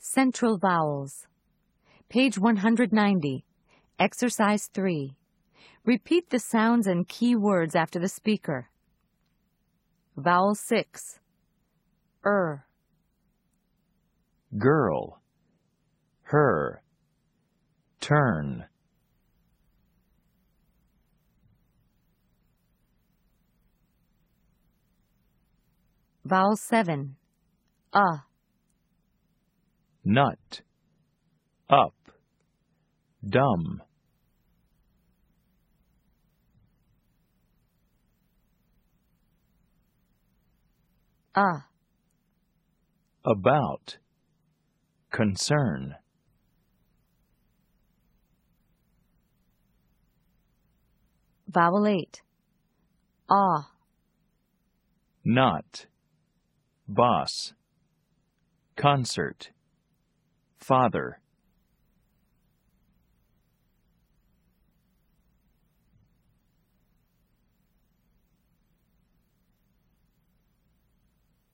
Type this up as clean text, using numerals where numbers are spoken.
Central vowels. Page 190. Exercise 3. Repeat the sounds and key words after the speaker. Vowel 6. Girl, her, turn. Vowel 7. Nut, up, dumb. About, concern. Vowel 8. Not, boss, concert, father.